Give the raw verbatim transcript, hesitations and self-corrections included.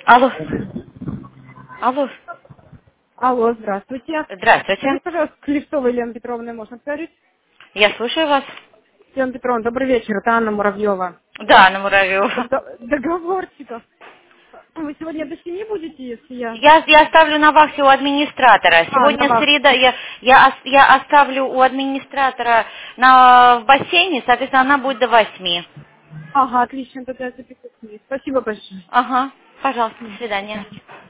Алло. Алло. Алло, здравствуйте. Здравствуйте. Скажите, пожалуйста, с Клевцовой Еленой Петровной можно говорить? Я слушаю вас. Елена Петровна, добрый вечер, это Анна Муравьева. Да, на Муравьева. Д- договорчиков. Вы сегодня до семи будете, если я... Я, я оставлю на вахте у администратора. А, на Сегодня вас. среда, я, я, ос- я оставлю у администратора на, в бассейне, соответственно, она будет до восьми. Ага, отлично, тогда я запишу к ней. Спасибо большое. Ага, пожалуйста, до М, до свидания. свидания.